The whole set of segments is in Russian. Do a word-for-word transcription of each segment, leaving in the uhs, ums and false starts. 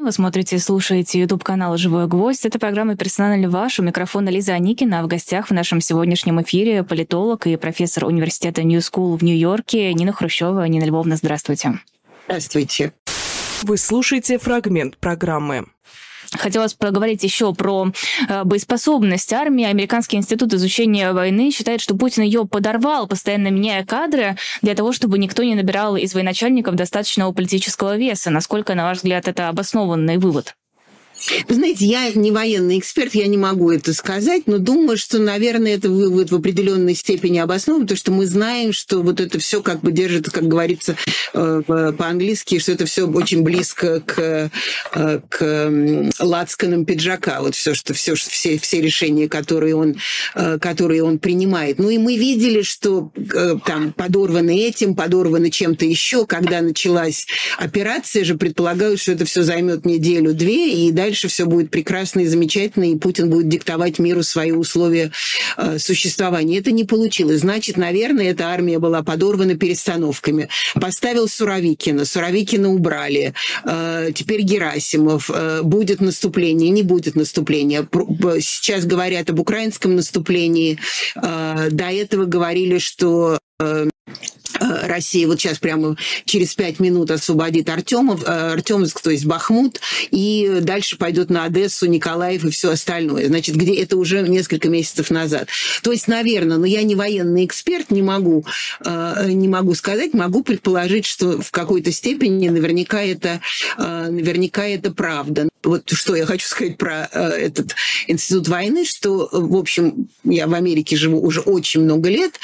Вы смотрите и слушаете YouTube-канал «Живой гвоздь». Это программа «Персонально ваш». У микрофона Лиза Аникина. А в гостях в нашем сегодняшнем эфире политолог и профессор университета New School в Нью-Йорке Нина Хрущева. Нина Львовна, здравствуйте. Здравствуйте. Вы слушаете фрагмент программы. Хотелось поговорить еще про э, боеспособность армии. Американский институт изучения войны считает, что Путин ее подорвал, постоянно меняя кадры для того, чтобы никто не набирал из военачальников достаточного политического веса. Насколько, на ваш взгляд, это обоснованный вывод? Вы знаете, я не военный эксперт, я не могу это сказать, но думаю, что, наверное, это вывод в определенной степени обоснован, потому что мы знаем, что вот это все как бы держит, как говорится по-английски, что это все очень близко к, к лацканам пиджака, вот все, что все, все, все решения, которые он, которые он принимает. Ну и мы видели, что там подорваны этим, подорваны чем-то еще, когда началась операция же, предполагают, что это все займет неделю-две, и дальше Дальше все будет прекрасно и замечательно, и Путин будет диктовать миру свои условия э, существования. Это не получилось. Значит, наверное, эта армия была подорвана перестановками. Поставил Суровикина, Суровикина убрали. Э, теперь Герасимов. Э, будет наступление, не будет наступления. Сейчас говорят об украинском наступлении. Э, до этого говорили, что... Э, Россия вот сейчас прямо через пять минут освободит Артемов, Артемовск, то есть Бахмут, и дальше пойдет на Одессу, Николаев и все остальное. Значит, где это уже несколько месяцев назад. То есть, наверное, но я не военный эксперт, не могу, не могу сказать, могу предположить, что в какой-то степени наверняка это, наверняка это правда. Вот что я хочу сказать про этот институт войны, что, в общем, я в Америке живу уже очень много лет,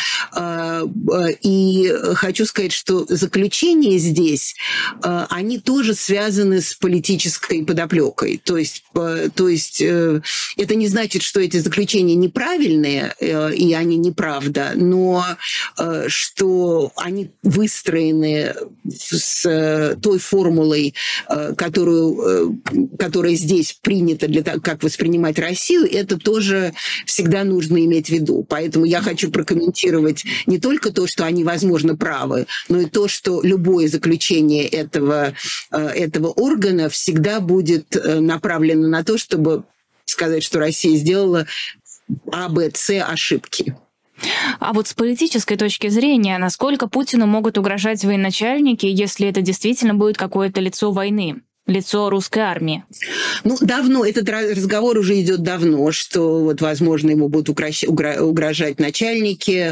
и хочу сказать, что заключения здесь, они тоже связаны с политической подоплекой. То есть, то есть это не значит, что эти заключения неправильные, и они неправда, но что они выстроены с той формулой, которую, которая здесь принята для того, как воспринимать Россию, это тоже всегда нужно иметь в виду. Поэтому я хочу прокомментировать не только то, что они, возможно, правы, но и то, что любое заключение этого, этого органа всегда будет направлено на то, чтобы сказать, что Россия сделала А, Б, С ошибки. А вот с политической точки зрения, насколько Путину могут угрожать военачальники, если это действительно будет какое-то лицо войны? Лицо русской армии? Ну, давно, этот разговор уже идет давно, что вот, возможно, ему будут угрожать начальники.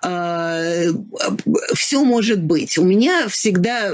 Все может быть. У меня всегда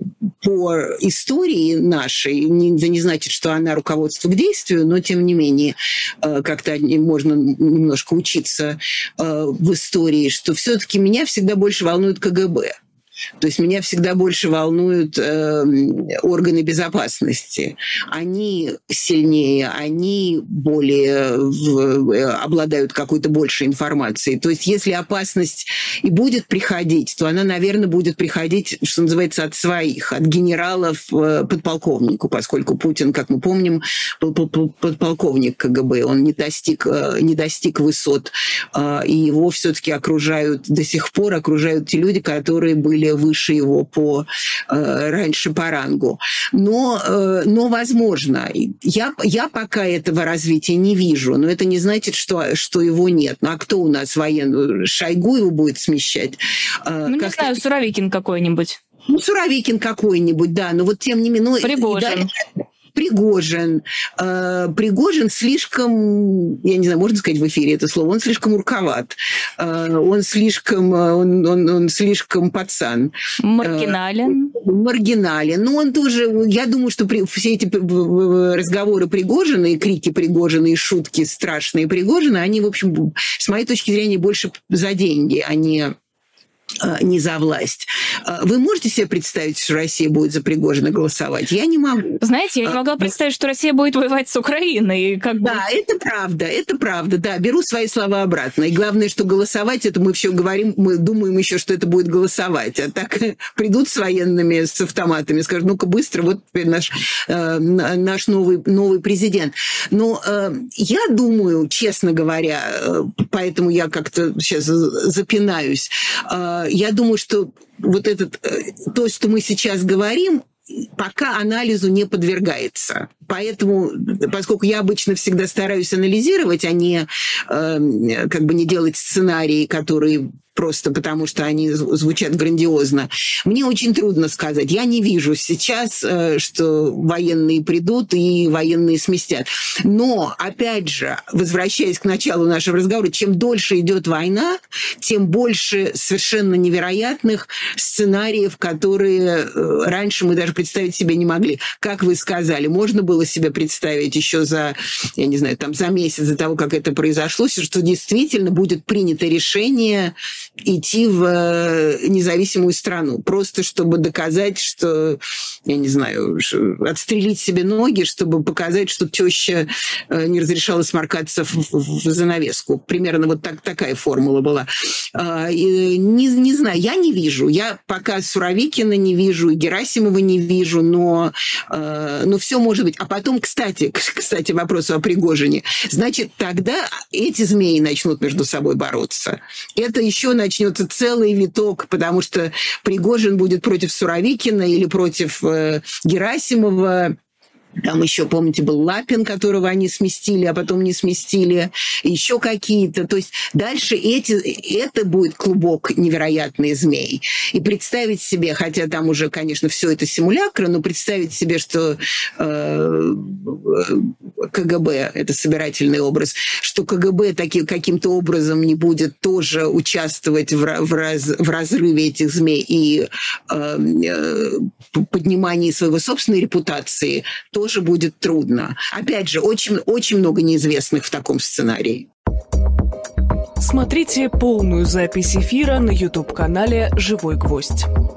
по истории нашей, это не значит, что она руководство к действию, но, тем не менее, как-то можно немножко учиться в истории, что все-таки меня всегда больше волнует ка гэ бэ. То есть меня всегда больше волнуют э, органы безопасности. Они сильнее, они более в, обладают какой-то большей информацией. То есть если опасность и будет приходить, то она, наверное, будет приходить, что называется, от своих, от генералов э, подполковнику, поскольку Путин, как мы помним, был подполковник ка гэ бэ. Он не достиг, э, не достиг высот, э, и его все-таки окружают, до сих пор окружают те люди, которые были выше его по, э, раньше по рангу. Но, э, но возможно. Я, я пока этого развития не вижу, но это не значит, что, что его нет. Ну а кто у нас военный? Шойгу его будет смещать? Э, ну, не знаю, Суровикин какой-нибудь. Ну, Суровикин какой-нибудь, да. Но вот тем не менее... Пригожин. Пригожин. Пригожин слишком, я не знаю, можно сказать в эфире это слово, он слишком урковат, он слишком, он, он, он слишком пацан. Маргинален. Маргинален. Но он тоже, я думаю, что при, все эти разговоры Пригожина и крики Пригожина и шутки страшные Пригожина, они, в общем, с моей точки зрения, больше за деньги, а не... не за власть. Вы можете себе представить, что Россия будет за Пригожина голосовать? Я не могу. Знаете, я не могла представить, что Россия будет воевать с Украиной. Как бы... Да, это правда, это правда, да. Беру свои слова обратно. И главное, что голосовать, это мы все говорим, мы думаем еще, что это будет голосовать. А так придут с военными, с автоматами, скажут, ну-ка быстро, вот теперь наш, э, наш новый, новый президент. Но э, я думаю, честно говоря, э, поэтому я как-то сейчас запинаюсь, э, я думаю, что вот этот, то, что мы сейчас говорим, пока анализу не подвергается. Поэтому, поскольку я обычно всегда стараюсь анализировать, а не э, как бы не делать сценарии, которые просто потому, что они звучат грандиозно, мне очень трудно сказать. Я не вижу сейчас, что военные придут и военные сместят. Но, опять же, возвращаясь к началу нашего разговора, чем дольше идет война, тем больше совершенно невероятных сценариев, которые раньше мы даже представить себе не могли. Как вы сказали, можно было себе представить еще за, я не знаю, там за месяц до того, как это произошло, что действительно будет принято решение идти в независимую страну, просто чтобы доказать, что, я не знаю, отстрелить себе ноги, чтобы показать, что теща не разрешала сморкаться в, в занавеску. Примерно вот так, такая формула была. Не, не знаю, я не вижу. Я пока Суровикина не вижу, и Герасимова не вижу, но, но все может быть. А потом, кстати, кстати, вопрос о Пригожине. Значит, тогда эти змеи начнут между собой бороться. Это еще начнется целый виток, потому что Пригожин будет против Суровикина или против э, Герасимова. Там еще, помните, был Лапин, которого они сместили, а потом не сместили. Еще какие-то. То есть дальше эти, это будет клубок невероятный змей. И представить себе, хотя там уже, конечно, все это симулякры, но представить себе, что э, КГБ, это собирательный образ, что КГБ таки, каким-то образом не будет тоже участвовать в, в, раз, в разрыве этих змей и э, поднимании своего собственной репутации, то тоже будет трудно. Опять же, очень, очень много неизвестных в таком сценарии. Смотрите полную запись эфира на YouTube-канале «Живой гвоздь».